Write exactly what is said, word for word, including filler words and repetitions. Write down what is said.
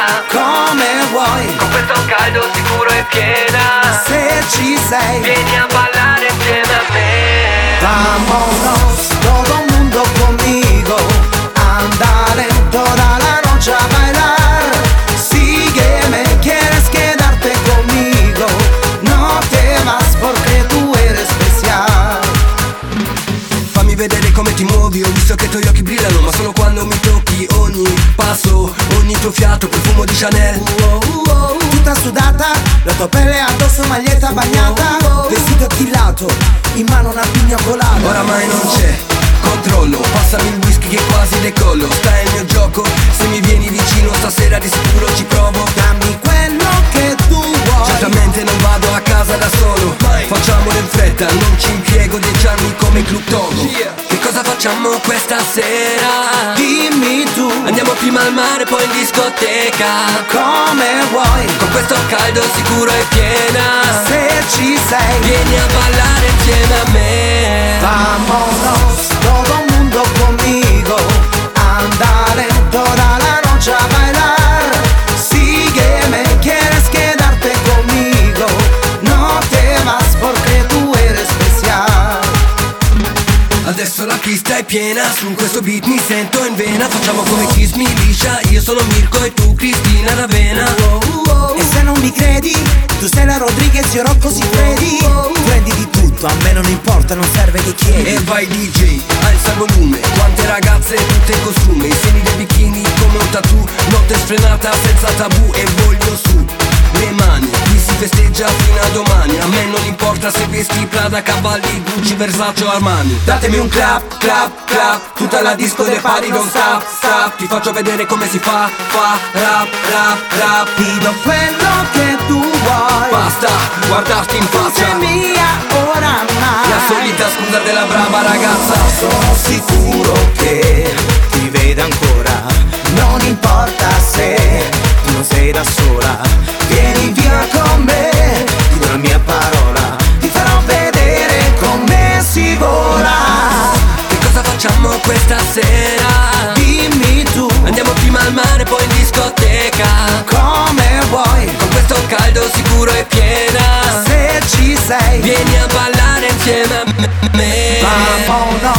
come vuoi. Con questo caldo sicuro e piena, se ci sei, vieni a ballare insieme a me. Vámonos, todo mundo conmigo, andale toda la noche a bailar. Sígueme, quieres quedarte conmigo, no te vas porque tú eres especial. Fammi vedere come ti muovi, ho visto che i tuoi occhi brillano, ma solo quando mi tocchi. Ogni passo, ogni tuo fiato, profumo di Chanel. Oh, oh, oh. Tutta sudata, la tua pelle addosso, maglietta bagnata, vestito attillato, in mano una pigna colata. Oramai non c'è controllo, passami il whisky che quasi decollo. Stai il mio gioco, se mi vieni vicino stasera di sicuro ci provo. Dammi quello che tu vuoi. Certamente non vado a casa da solo, facciamolo in fretta, non ci impiego dieci anni come Club Togo. Che cosa facciamo questa sera? Dimmi tu, andiamo prima al mare poi in discoteca, come vuoi. con questo caldo sicuro e piena, se ci sei, vieni a ballare insieme a me. Vámonos, todo mundo conmigo, andale toda la noche a bailar. Sígueme, quieres quedarte conmigo, no te vas porque tú eres especial. Adesso la pista è piena, su questo beat mi sento in vena. Facciamo come Kiss Me liscia, io sono Mirko e tu Cristina D'Avena. Oh, oh. E se non mi credi, tu sei la Rodriguez, io Rocco Siffredi. Prendi di tutto, a me non importa, non serve che chiedi. E vai D J, alza il volume, quante ragazze tutte in costume, i seni dei bikini come un tattoo, notte sfrenata senza tabù e voglio su le mani, qui si festeggia fino a domani. A me non importa se vesti Prada, Cavalli, Gucci, Versace o Armani. Datemi un clap, clap, clap, tutta la disco dei pari non stop, stop. Ti faccio vedere come si fa, fa, rap, rap, rap. Ti do quello che tu vuoi, Basta guardarti in tu sei faccia, mia oramai. la solita scusa della brava ragazza. Sono sicuro che ti veda ancora, non importa se tu non sei da sola. Vieni via con me, ti do la mia parola, ti farò vedere come si vola. Che cosa facciamo questa sera? Dimmi tu, Andiamo prima al mare poi in discoteca, come vuoi. con questo caldo sicuro e piena, Se ci sei, vieni a ballare insieme a me. vámonos.